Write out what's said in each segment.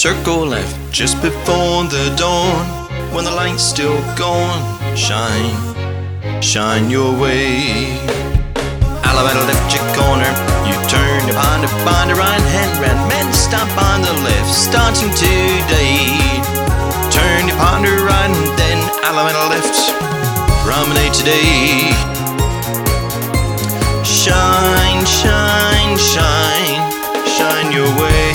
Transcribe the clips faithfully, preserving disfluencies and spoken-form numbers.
Circle left just before the dawn, when the light's still gone. Shine, shine your way. Alabama left your corner. You turn your ponder by the right hand red men stop on the left, starting today. Turn your ponder right and then Alabama left. Promenade today. Shine, shine, shine, shine your way.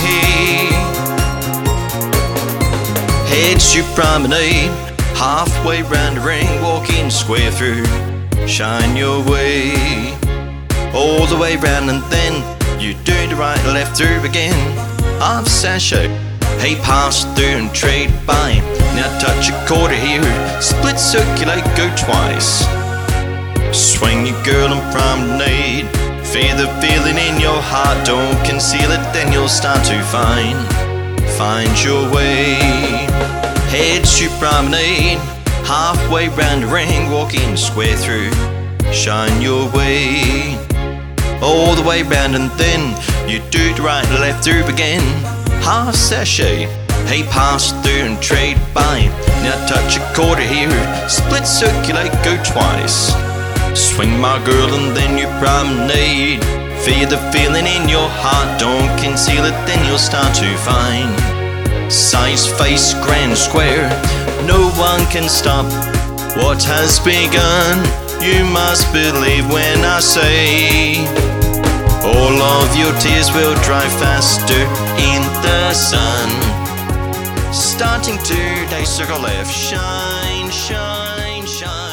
Head to promenade, halfway round the ring, walking square through. Shine your way, all the way round and then you do the right left through again. Half sachet, hey pass through and trade by. Now touch a quarter here, split circulate, go twice. Swing your girl and promenade. Feel the feeling in your heart, don't conceal it, then you'll start to find, find your way. Head to promenade, halfway round the ring, walking square through. Shine your way, all the way round and then you do the right left through again. Half sachet, hey pass through and trade by. Now touch a quarter here, split circulate, go twice. Swing my girl and then you promenade. Feel the feeling in your heart, don't conceal it, then you'll start to find. Size, face, grand square, no one can stop what has begun. You must believe when I say all of your tears will dry faster in the sun. Starting today, circle left, shine, shine, shine.